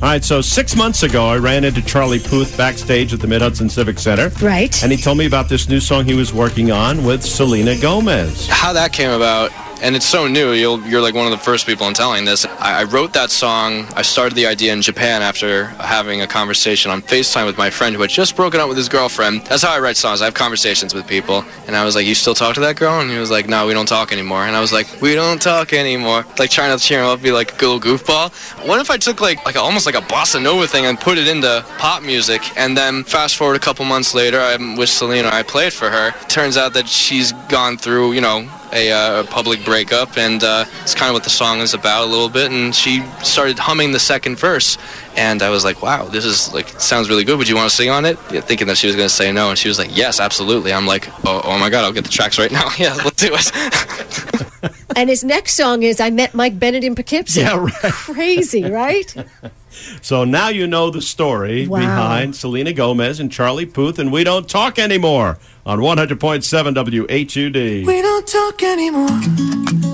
All right, so 6 months ago, I ran into Charlie Puth backstage at the Mid-Hudson Civic Center. Right. And he told me about this new song he was working on with Selena Gomez. How that came about, and it's so new, you're like one of the first people in telling this. I wrote that song. I started the idea in Japan after having a conversation on FaceTime with my friend who had just broken up with his girlfriend. That's how I write songs. I have conversations with people. And I was like, you still talk to that girl? And he was like, no, we don't talk anymore. And I was like, we don't talk anymore. Like trying to cheer him up, be like a little goofball. What if I took almost like a bossa nova thing and put it into pop music? And then fast forward a couple months later, I'm with Selena. I played for her. Turns out that she's gone through, a public breakup, and it's kind of what the song is about a little bit. And she started humming the second verse, and I was like, wow, this is sounds really good. Would you want to sing on it? Yeah, thinking that she was going to say no, and she was like, yes, absolutely. I'm like, oh my God, I'll get the tracks right now. Yeah, let's do it. And his next song is I Met Mike Bennett in Poughkeepsie. Yeah, right. Crazy, right? So now you know the story behind Selena Gomez and Charlie Puth, and We Don't Talk Anymore on 100.7 WHUD. We don't talk anymore.